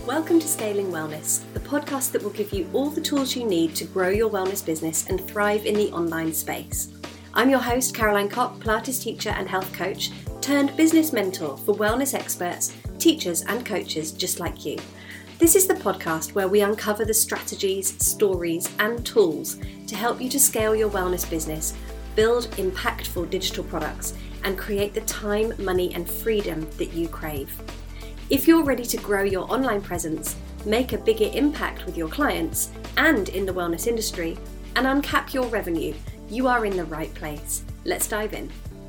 Welcome to Scaling Wellness, the podcast that will give you all the tools you need to grow your wellness business and thrive in the online space. I'm your host, Caroline Kopp, Pilates teacher and health coach, turned business mentor for wellness experts, teachers and coaches just like you. This is the podcast where we uncover the strategies, stories and tools to help you to scale your wellness business, build impactful digital products, and create the time, money and freedom that you crave. If you're ready to grow your online presence, make a bigger impact with your clients and in the wellness industry, and uncap your revenue, you are in the right place. Let's dive in.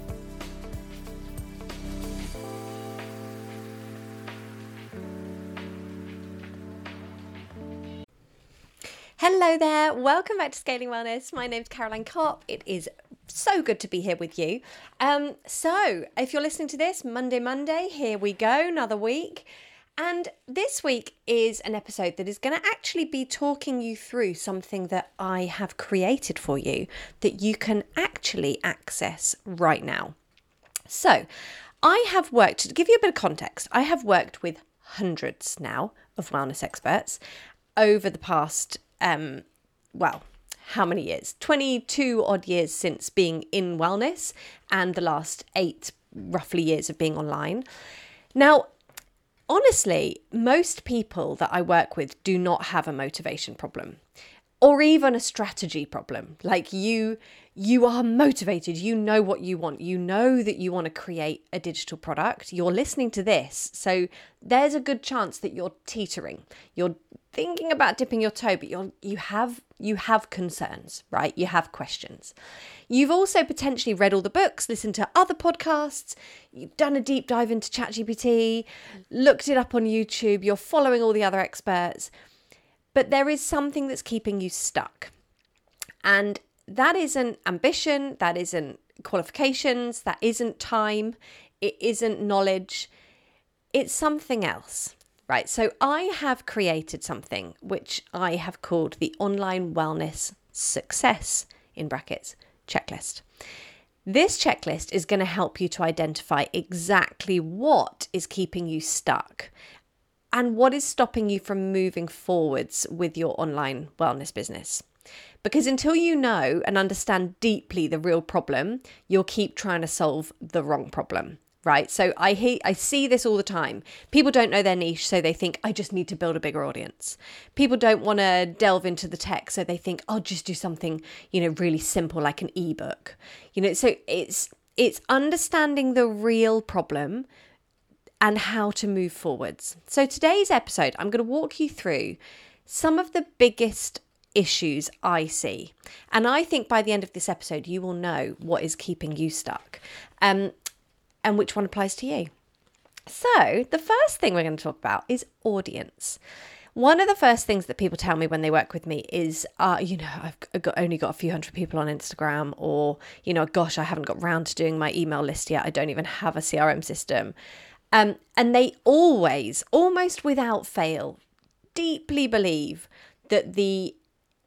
Hello there, welcome back to Scaling Wellness. My name's Caroline Kopp. It is so good to be here with you. So if you're listening to this, Monday, here we go, another week. And this week is an episode that is going to actually be talking you through something that I have created for you that you can actually access right now. So I have worked, to give you a bit of context, I have worked with hundreds now of wellness experts over the past how many years? 22 odd years since being in wellness and the last 8 roughly years of being online. Now, honestly, most people that I work with do not have a motivation problem or even a strategy problem. Like you are motivated, you know what you want, you know that you want to create a digital product. You're listening to this, so there's a good chance that you're teetering. You're thinking about dipping your toe, but you have concerns, right? You have questions. You've also potentially read all the books, listened to other podcasts, you've done a deep dive into ChatGPT, looked it up on YouTube, you're following all the other experts, but there is something that's keeping you stuck. And that isn't ambition, that isn't qualifications, that isn't time, it isn't knowledge, it's something else. Right, so I have created something which I have called the Online Wellness Success, in brackets, checklist. This checklist is going to help you to identify exactly what is keeping you stuck and what is stopping you from moving forwards with your online wellness business. Because until you know and understand deeply the real problem, you'll keep trying to solve the wrong problem. Right. So I see this all the time. People don't know their niche, so they think, I just need to build a bigger audience. People don't want to delve into the tech, so they think, I'll just do something, really simple like an ebook. So it's understanding the real problem and how to move forwards. So today's episode, I'm going to walk you through some of the biggest issues I see. And I think by the end of this episode, you will know what is keeping you stuck. And which one applies to you. So the first thing we're going to talk about is audience. One of the first things that people tell me when they work with me is, I've only got a few hundred people on Instagram, or, gosh, I haven't got round to doing my email list yet. I don't even have a CRM system. And they always, almost without fail, deeply believe that the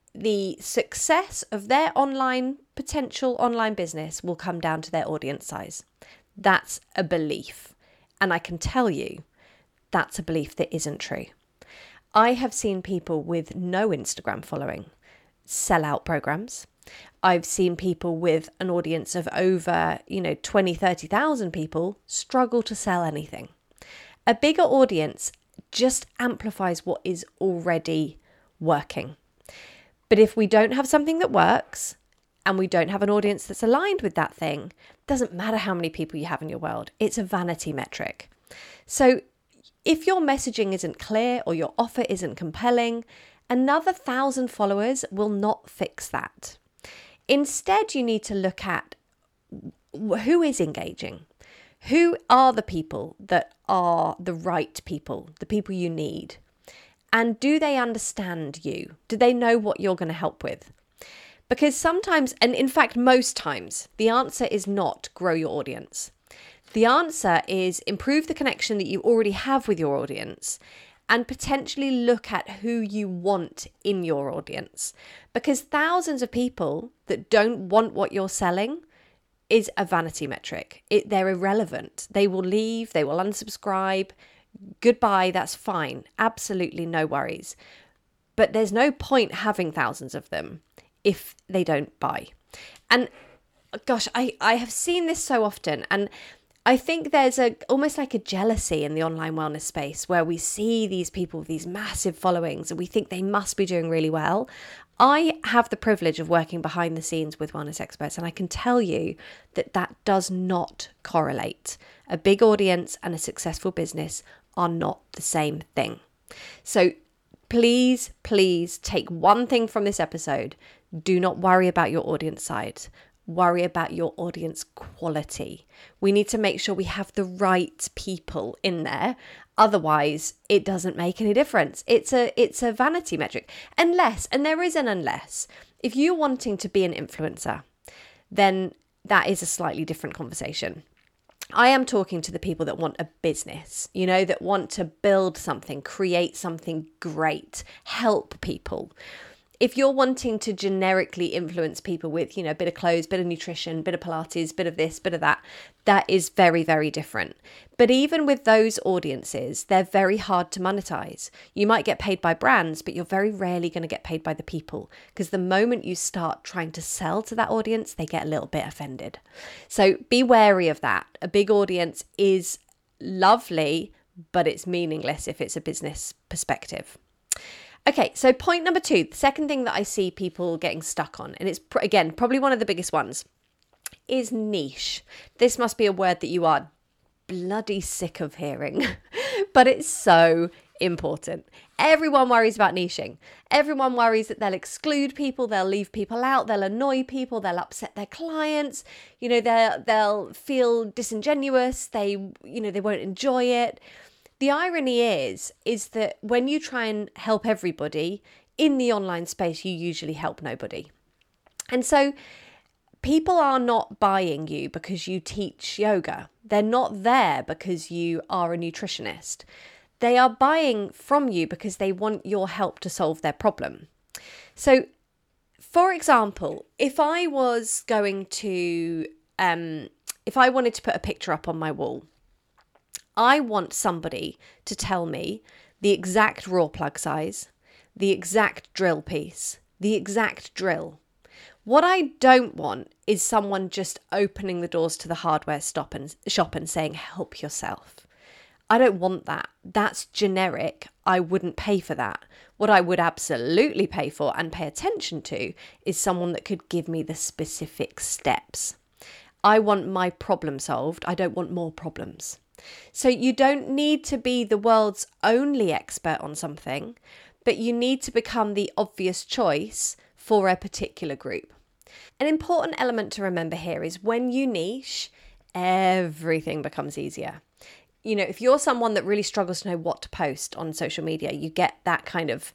success of their potential online business will come down to their audience size. That's a belief. And I can tell you, that's a belief that isn't true. I have seen people with no Instagram following sell out programs. I've seen people with an audience of over, 20, 30,000 people struggle to sell anything. A bigger audience just amplifies what is already working. But if we don't have something that works, and we don't have an audience that's aligned with that thing, doesn't matter how many people you have in your world. It's a vanity metric. So if your messaging isn't clear or your offer isn't compelling, another 1,000 followers will not fix that. Instead, you need to look at who is engaging. Who are the people that are the right people, the people you need? And do they understand you? Do they know what you're going to help with? Because sometimes, and in fact, most times, the answer is not grow your audience. The answer is improve the connection that you already have with your audience and potentially look at who you want in your audience. Because thousands of people that don't want what you're selling is a vanity metric. They're irrelevant. They will leave, they will unsubscribe. Goodbye, that's fine. Absolutely no worries. But there's no point having thousands of them if they don't buy. And gosh, I have seen this so often, and I think there's almost like a jealousy in the online wellness space where we see these people with these massive followings and we think they must be doing really well. I have the privilege of working behind the scenes with wellness experts, and I can tell you that that does not correlate. A big audience and a successful business are not the same thing. So please, please take one thing from this episode. Do not worry about your audience size. Worry about your audience quality. We need to make sure we have the right people in there. Otherwise, it doesn't make any difference. It's a vanity metric. Unless, and there is an unless, if you're wanting to be an influencer, then that is a slightly different conversation. I am talking to the people that want a business, that want to build something, create something great, help people. If you're wanting to generically influence people with, a bit of clothes, bit of nutrition, bit of Pilates, bit of this, bit of that, that is very, very different. But even with those audiences, they're very hard to monetize. You might get paid by brands, but you're very rarely going to get paid by the people, because the moment you start trying to sell to that audience, they get a little bit offended. So be wary of that. A big audience is lovely, but it's meaningless if it's a business perspective. Okay, so point number 2, the second thing that I see people getting stuck on, and it's, again, probably one of the biggest ones, is niche. This must be a word that you are bloody sick of hearing, but it's so important. Everyone worries about niching. Everyone worries that they'll exclude people, they'll leave people out, they'll annoy people, they'll upset their clients, they'll feel disingenuous, they won't enjoy it. The irony is that when you try and help everybody in the online space, you usually help nobody. And so people are not buying you because you teach yoga. They're not there because you are a nutritionist. They are buying from you because they want your help to solve their problem. So, for example, if I wanted to put a picture up on my wall, I want somebody to tell me the exact raw plug size, the exact drill piece, the exact drill. What I don't want is someone just opening the doors to the hardware shop and saying, help yourself. I don't want that. That's generic. I wouldn't pay for that. What I would absolutely pay for and pay attention to is someone that could give me the specific steps. I want my problem solved. I don't want more problems. So you don't need to be the world's only expert on something, but you need to become the obvious choice for a particular group. An important element to remember here is when you niche, everything becomes easier. If you're someone that really struggles to know what to post on social media, you get that kind of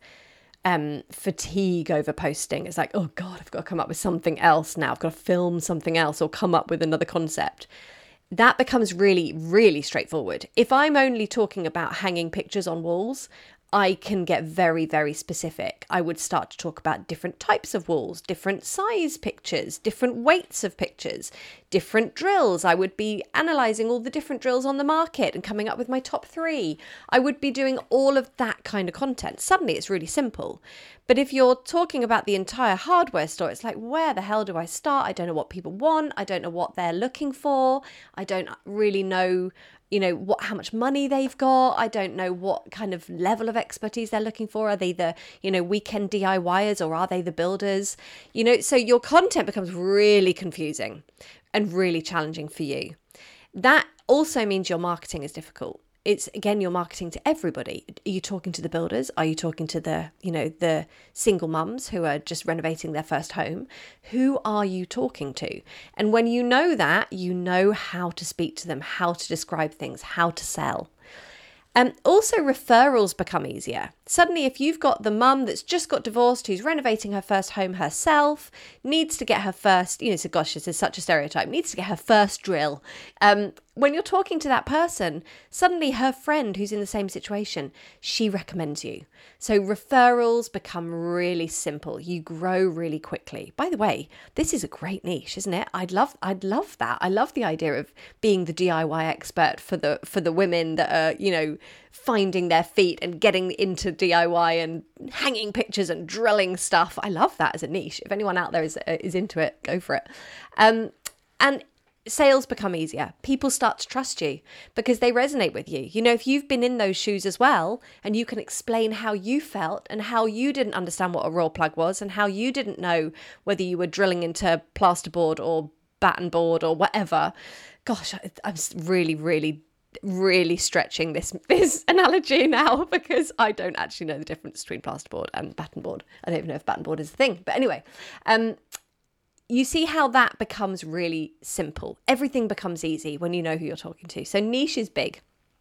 fatigue over posting. It's like, oh God, I've got to come up with something else now. I've got to film something else or come up with another concept. That becomes really, really straightforward. If I'm only talking about hanging pictures on walls, I can get very, very specific. I would start to talk about different types of walls, different size pictures, different weights of pictures, different drills. I would be analysing all the different drills on the market and coming up with my top 3. I would be doing all of that kind of content. Suddenly it's really simple. But if you're talking about the entire hardware store, it's like, where the hell do I start? I don't know what people want. I don't know what they're looking for. I don't really know how much money they've got. I don't know what kind of level of expertise they're looking for. Are they the, weekend DIYers, or are they the builders? So your content becomes really confusing and really challenging for you. That also means your marketing is difficult. It's, again, you're marketing to everybody. Are you talking to the builders? Are you talking to the single mums who are just renovating their first home? Who are you talking to? And when you know that, you know how to speak to them, how to describe things, how to sell. Also, referrals become easier. Suddenly, if you've got the mum that's just got divorced, who's renovating her first home herself, needs to get her first, so gosh, this is such a stereotype, needs to get her first drill. When you're talking to that person, suddenly her friend who's in the same situation, she recommends you. So referrals become really simple. You grow really quickly. By the way, this is a great niche, isn't it? I'd love that. I love the idea of being the DIY expert for the women that are, finding their feet and getting into DIY and hanging pictures and drilling stuff. I love that as a niche. If anyone out there is into it, go for it. And sales become easier. People start to trust you because they resonate with you. If you've been in those shoes as well, and you can explain how you felt and how you didn't understand what a roll plug was and how you didn't know whether you were drilling into plasterboard or batten board or whatever. Gosh, I'm really stretching this analogy now because I don't actually know the difference between plasterboard and batten board. I don't even know if batten board is a thing. But anyway, you see how that becomes really simple. Everything becomes easy when you know who you're talking to. So niche is big.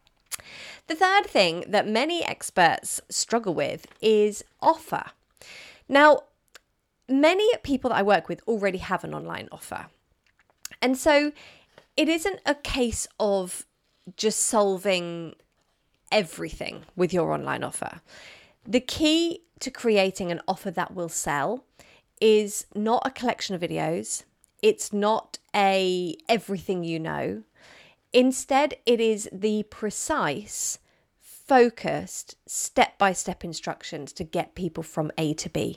The third thing that many experts struggle with is offer. Now, many people that I work with already have an online offer. And so it isn't a case of just solving everything with your online offer. The key to creating an offer that will sell is not a collection of videos. It's not a everything you know. Instead, it is the precise, focused, step-by-step instructions to get people from A to B.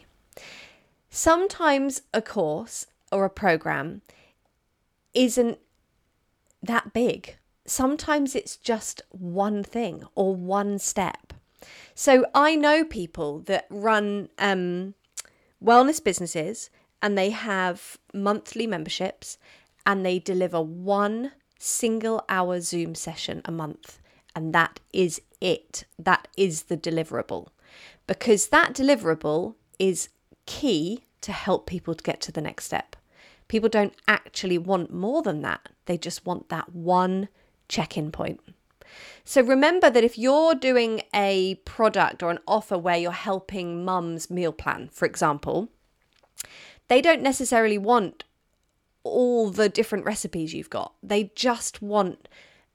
Sometimes a course or a program isn't that big. Sometimes it's just one thing or one step. So I know people that run wellness businesses and they have monthly memberships and they deliver 1 single hour Zoom session a month. And that is it. That is the deliverable. Because that deliverable is key to help people to get to the next step. People don't actually want more than that. They just want that one check-in point. So remember that if you're doing a product or an offer where you're helping mums meal plan, for example, they don't necessarily want all the different recipes you've got. They just want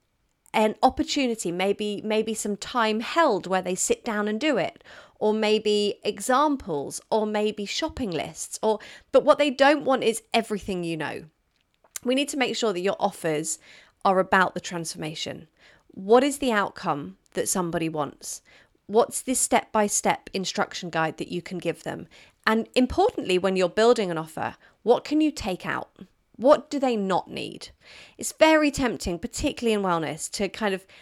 an opportunity, maybe some time held where they sit down and do it, or maybe examples, or maybe shopping lists, but what they don't want is everything you know. We need to make sure that your offers are about the transformation. What is the outcome that somebody wants? What's this step-by-step instruction guide that you can give them? And importantly, when you're building an offer, what can you take out? What do they not need? It's very tempting, particularly in wellness, to kind of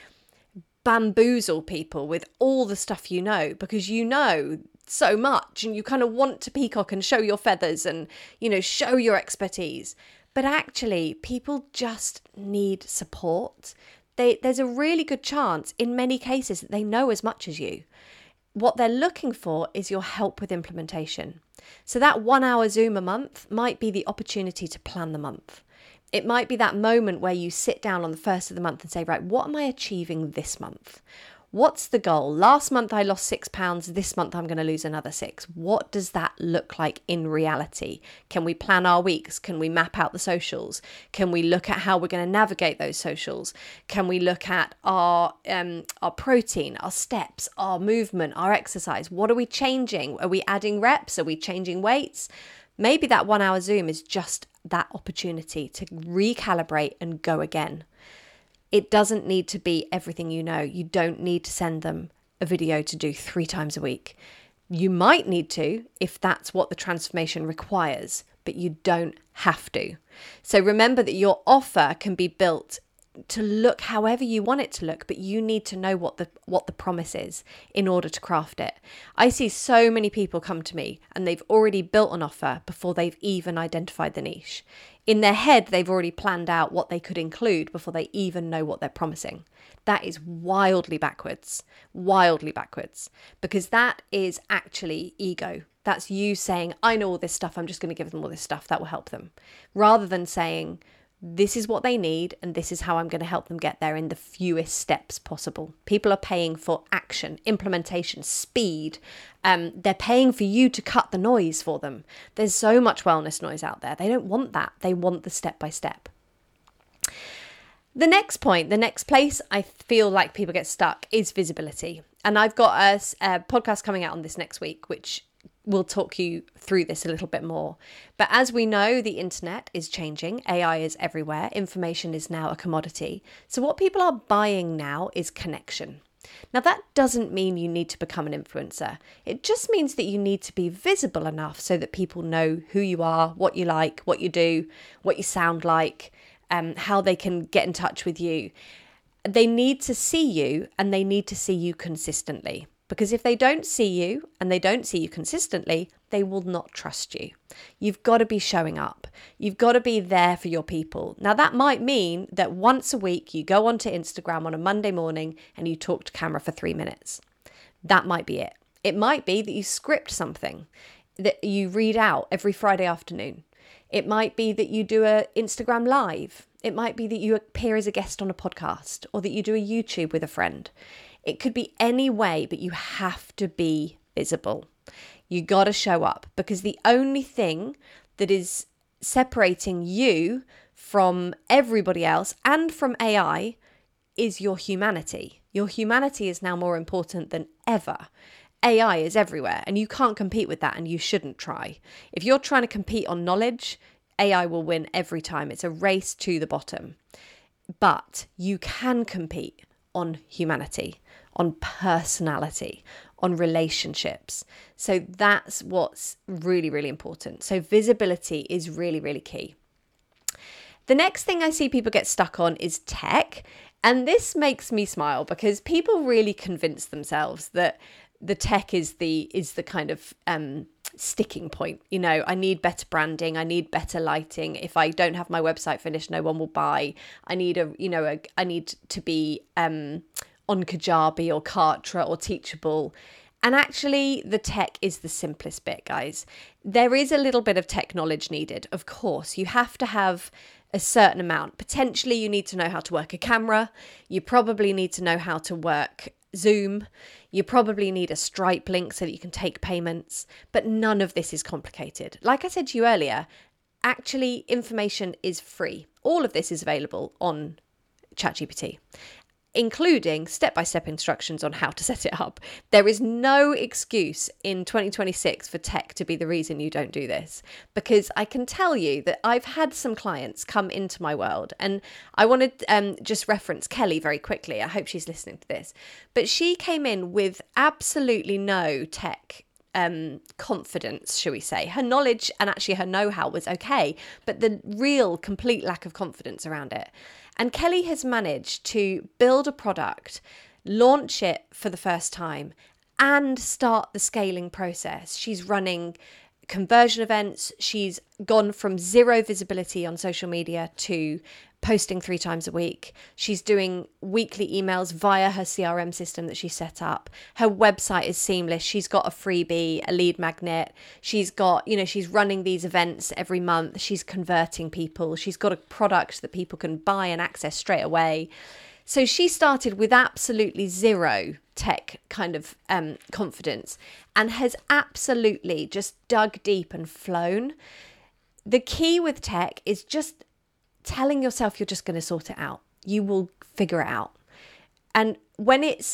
bamboozle people with all the stuff you know, because you know so much and you kind of want to peacock and show your feathers and, show your expertise. But actually, people just need support. There's a really good chance in many cases that they know as much as you. What they're looking for is your help with implementation. So that 1 hour Zoom a month might be the opportunity to plan the month. It might be that moment where you sit down on the first of the month and say, right, what am I achieving this month? What's the goal? Last month I lost 6 pounds. This month I'm going to lose another 6. What does that look like in reality? Can we plan our weeks? Can we map out the socials? Can we look at how we're going to navigate those socials? Can we look at our protein, our steps, our movement, our exercise? What are we changing? Are we adding reps? Are we changing weights? Maybe that 1 hour Zoom is just that opportunity to recalibrate and go again. It doesn't need to be everything you know. You don't need to send them a video to do 3 times a week. You might need to if that's what the transformation requires, but you don't have to. So remember that your offer can be built to look however you want it to look, but you need to know what the promise is in order to craft it. I see so many people come to me and they've already built an offer before they've even identified the niche. In their head, they've already planned out what they could include before they even know what they're promising. That is wildly backwards, because that is actually ego. That's you saying, I know all this stuff, I'm just going to give them all this stuff that will help them. Rather than saying, This is what they need, and this is how I'm going to help them get there in the fewest steps possible. People are paying for action, implementation, speed. They're paying for you to cut the noise for them. There's so much wellness noise out there. They don't want that. They want the step by step. The next point, the next place I feel like people get stuck is visibility. And I've got a podcast coming out on this next week, which will talk you through this a little bit more. But as we know, the internet is changing. AI is everywhere. Information is now a commodity. So what people are buying now is connection. Now, that doesn't mean you need to become an influencer. It just means that you need to be visible enough so that people know who you are, what you like, what you do, what you sound like, how they can get in touch with you. They need to see you, and they need to see you consistently. Because if they don't see you and they don't see you consistently, they will not trust you. You've got to be showing up. You've got to be there for your people. Now, that might mean that once a week you go onto Instagram on a Monday morning and you talk to camera for 3 minutes. That might be it. It might be that you script something that you read out every Friday afternoon. It might be that you do an Instagram live. It might be that you appear as a guest on a podcast, or that you do a YouTube with a friend. It could be any way, but you have to be visible. You got to show up, because the only thing that is separating you from everybody else and from AI is your humanity. Your humanity is now more important than ever. AI is everywhere, and you can't compete with that, and you shouldn't try. If you're trying to compete on knowledge, AI will win every time. It's a race to the bottom. But you can compete on humanity, on personality, on relationships. So that's what's really, really important. So visibility is really, really key. The next thing I see people get stuck on is tech. And this makes me smile, because people really convince themselves that the tech is the kind of sticking point. You know, I need better branding. I need better lighting. If I don't have my website finished, no one will buy. I need I need to be on Kajabi or Kartra or Teachable. And actually, the tech is the simplest bit, guys. There is a little bit of tech knowledge needed. Of course, you have to have a certain amount. Potentially, you need to know how to work a camera. You probably need to know how to work Zoom. You probably need a Stripe link so that you can take payments. But none of this is complicated. Like I said to you earlier, actually, information is free. All of this is available on ChatGPT, including step-by-step instructions on how to set it up. There is no excuse in 2026 for tech to be the reason you don't do this, because I can tell you that I've had some clients come into my world, and I want to just reference Kelly very quickly. I hope she's listening to this, but she came in with absolutely no tech confidence, shall we say. Her knowledge and actually her know-how was okay, but the real complete lack of confidence around it. And Kelly has managed to build a product, launch it for the first time, and start the scaling process. She's running conversion events. She's gone from zero visibility on social media to posting 3 times a week. She's doing weekly emails via her CRM system that she set up. Her website is seamless. She's got a freebie, a lead magnet. She's got, she's running these events every month. She's converting people. She's got a product that people can buy and access straight away. So she started with absolutely zero tech kind of confidence, and has absolutely just dug deep and flown. The key with tech is just telling yourself you're just going to sort it out. You will figure it out. And when it's,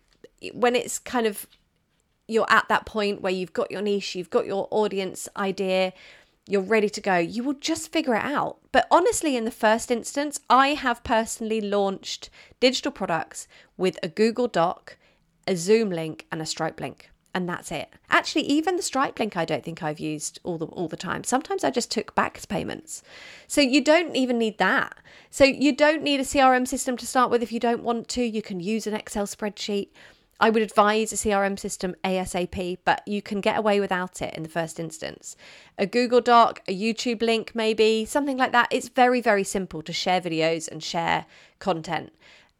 when it's kind of, you're at that point where you've got your niche, you've got your audience idea, you're ready to go, you will just figure it out. But honestly, in the first instance, I have personally launched digital products with a Google Doc, a Zoom link, and a Stripe link. And that's it. Actually, even the Stripe link, I don't think I've used all the time. Sometimes I just took back payments. So you don't even need that. So you don't need a CRM system to start with if you don't want to. You can use an Excel spreadsheet. I would advise a CRM system ASAP, but you can get away without it in the first instance. A Google Doc, a YouTube link maybe, something like that. It's very, very simple to share videos and share content.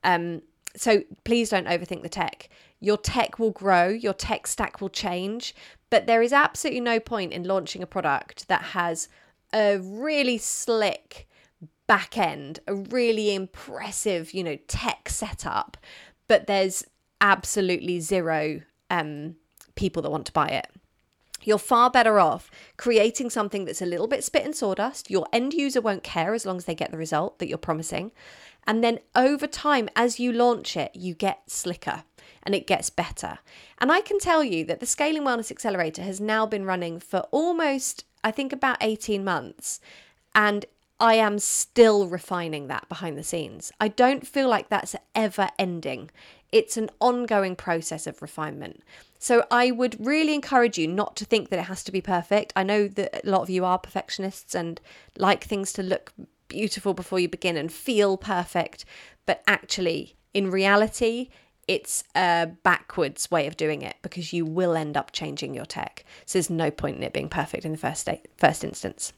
So please don't overthink the tech. Your tech will grow, your tech stack will change, but there is absolutely no point in launching a product that has a really slick back end, a really impressive, tech setup, but there's absolutely zero people that want to buy it. You're far better off creating something that's a little bit spit and sawdust. Your end user won't care as long as they get the result that you're promising. And then over time, as you launch it, you get slicker and it gets better. And I can tell you that the Scaling Wellness Accelerator has now been running for almost, I think, about 18 months. And I am still refining that behind the scenes. I don't feel like that's ever ending. It's an ongoing process of refinement. So I would really encourage you not to think that it has to be perfect. I know that a lot of you are perfectionists and like things to look beautiful before you begin and feel perfect. But actually, in reality, it's a backwards way of doing it because you will end up changing your tech. So there's no point in it being perfect in the first instance.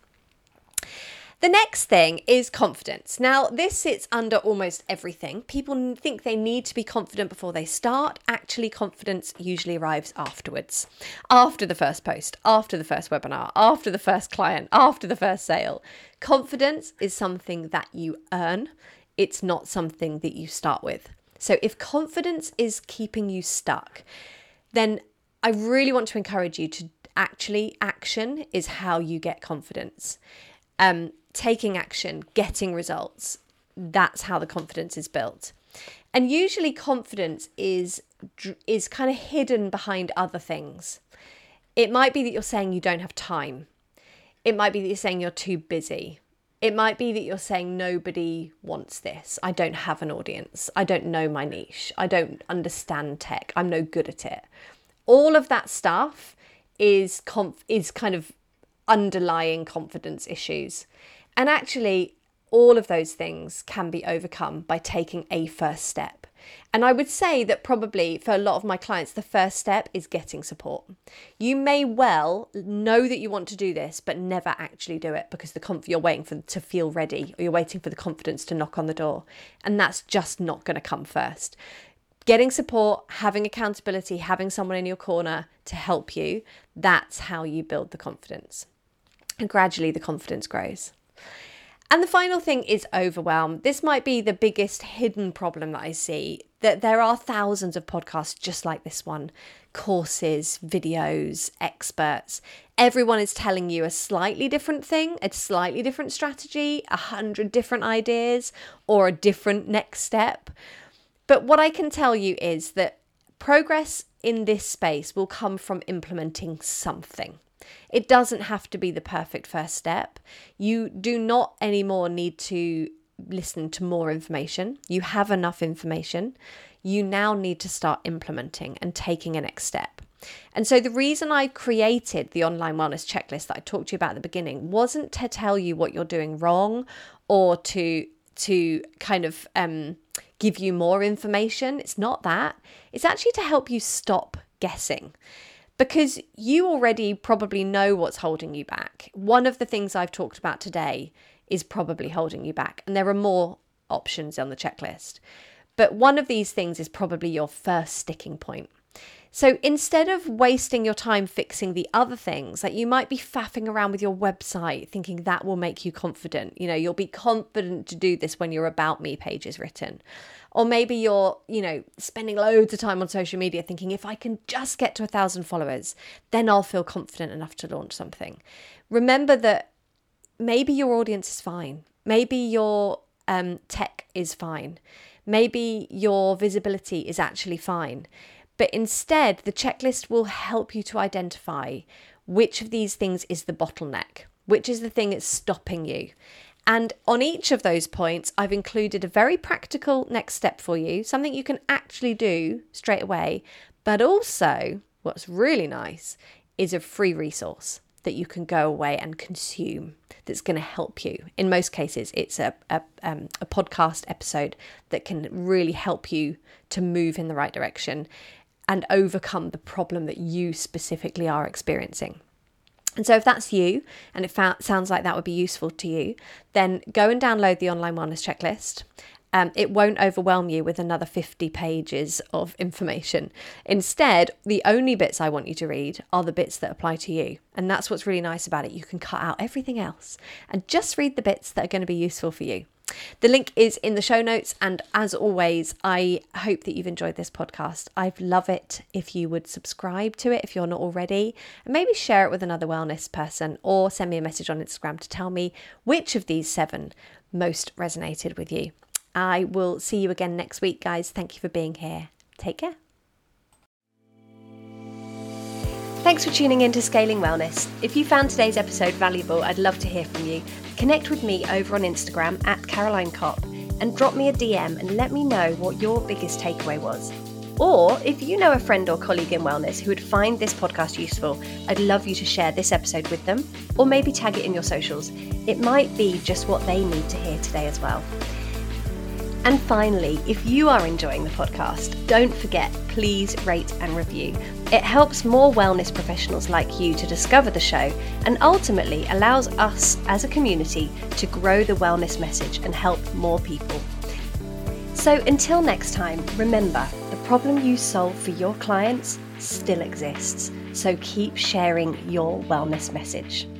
The next thing is confidence. Now, this sits under almost everything. People think they need to be confident before they start. Actually, confidence usually arrives afterwards. After the first post, after the first webinar, after the first client, after the first sale. Confidence is something that you earn. It's not something that you start with. So if confidence is keeping you stuck, then I really want to encourage you to action is how you get confidence. Taking action, getting results, that's how the confidence is built. And usually confidence is kind of hidden behind other things. It might be that you're saying you don't have time. It might be that you're saying you're too busy. It might be that you're saying nobody wants this. I don't have an audience. I don't know my niche. I don't understand tech. I'm no good at it. All of that stuff is kind of underlying confidence issues. And actually, all of those things can be overcome by taking a first step. And I would say that probably for a lot of my clients, the first step is getting support. You may well know that you want to do this, but never actually do it because you're waiting to feel ready, or you're waiting for the confidence to knock on the door. And that's just not going to come first. Getting support, having accountability, having someone in your corner to help you, that's how you build the confidence. And gradually the confidence grows. And the final thing is overwhelm. This might be the biggest hidden problem that I see, that there are thousands of podcasts just like this one, courses, videos, experts. Everyone is telling you a slightly different thing, a slightly different strategy, 100 different ideas, or a different next step. But what I can tell you is that progress in this space will come from implementing something. It doesn't have to be the perfect first step. You do not anymore need to listen to more information. You have enough information. You now need to start implementing and taking a next step. And so the reason I created the online wellness checklist that I talked to you about at the beginning wasn't to tell you what you're doing wrong or to kind of give you more information. It's not that. It's actually to help you stop guessing. Because you already probably know what's holding you back. One of the things I've talked about today is probably holding you back. And there are more options on the checklist. But one of these things is probably your first sticking point. So instead of wasting your time fixing the other things, like you might be faffing around with your website thinking that will make you confident. You'll be confident to do this when your About Me page is written. Or maybe you're, spending loads of time on social media thinking if I can just get to 1,000 followers, then I'll feel confident enough to launch something. Remember that maybe your audience is fine. Maybe your tech is fine. Maybe your visibility is actually fine. But instead, the checklist will help you to identify which of these things is the bottleneck, which is the thing that's stopping you. And on each of those points, I've included a very practical next step for you, something you can actually do straight away. But also, what's really nice is a free resource that you can go away and consume that's going to help you. In most cases, it's a podcast episode that can really help you to move in the right direction and overcome the problem that you specifically are experiencing. And so if that's you, and it sounds like that would be useful to you, then go and download the online wellness checklist. It won't overwhelm you with another 50 pages of information. Instead, the only bits I want you to read are the bits that apply to you. And that's what's really nice about it. You can cut out everything else and just read the bits that are going to be useful for you. The link is in the show notes, and as always, I hope that you've enjoyed this podcast. I'd love it if you would subscribe to it if you're not already, and maybe share it with another wellness person, or send me a message on Instagram to tell me which of these 7 most resonated with you. I will see you again next week, guys. Thank you for being here. Take care. Thanks for tuning in to Scaling Wellness. If you found today's episode valuable, I'd love to hear from you. Connect with me over on Instagram at Caroline Kopp and drop me a DM and let me know what your biggest takeaway was. Or if you know a friend or colleague in wellness who would find this podcast useful, I'd love you to share this episode with them, or maybe tag it in your socials. It might be just what they need to hear today as well. And finally, if you are enjoying the podcast, don't forget, please rate and review. It helps more wellness professionals like you to discover the show, and ultimately allows us as a community to grow the wellness message and help more people. So until next time, remember, the problem you solve for your clients still exists. So keep sharing your wellness message.